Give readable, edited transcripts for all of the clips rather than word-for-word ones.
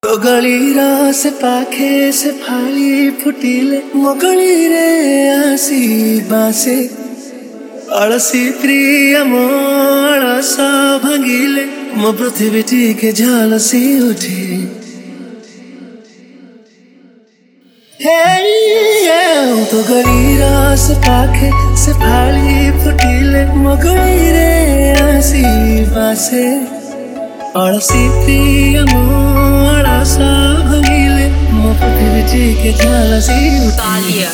तो गलीरा से पाखे से फाली फुटिले मोगली रे आसी बासे अड़सी प्रिय मोड़स भांगिले मो पृथ्वी टीके झालसी उठी तो गलीरा से पाखे से फाली फुटिले मोगली रे आसी बासे अड़सी प्रिय मोड़स भांगिले मो पृथ्वी टीके झालसी उठी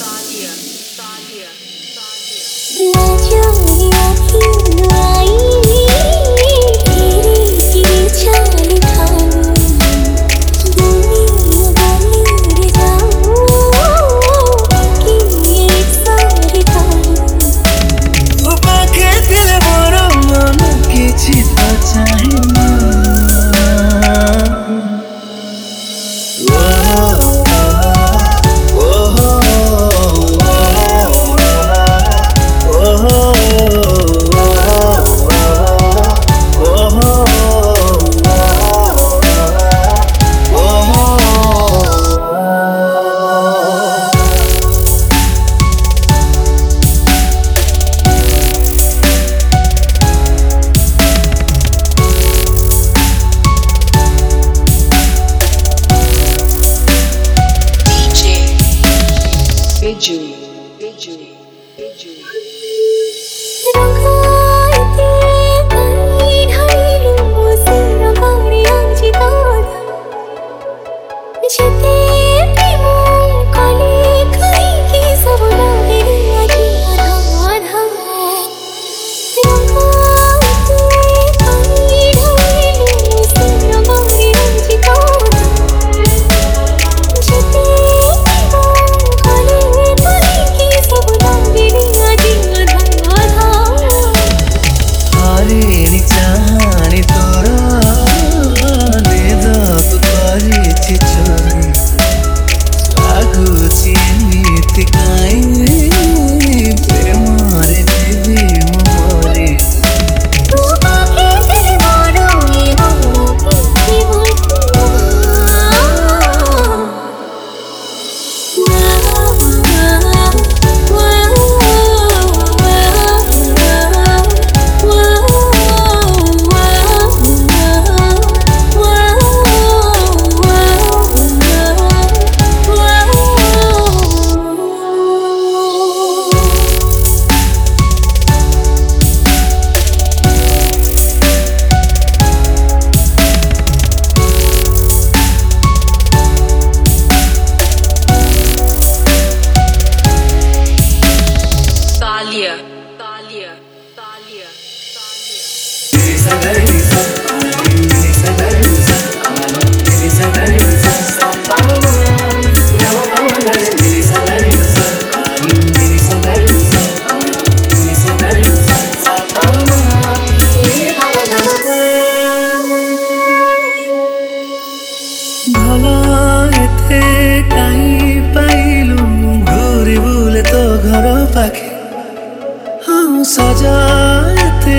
सजाते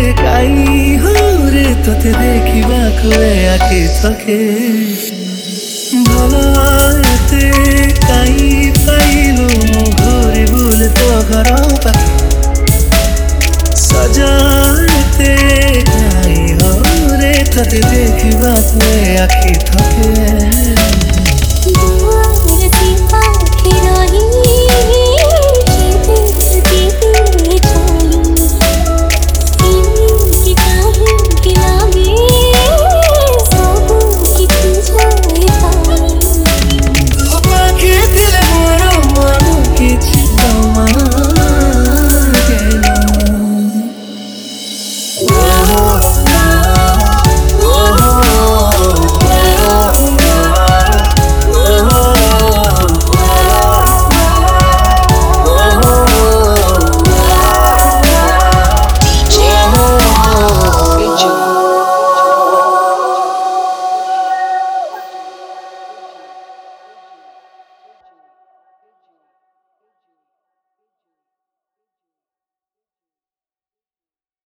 काई हो रे तोते देखिबा कोए आखि थके भलाते काई पाइलु घुरी बुले तो घर पाखे सजाते काई हो रे तोते देखिबा कोए आखि थके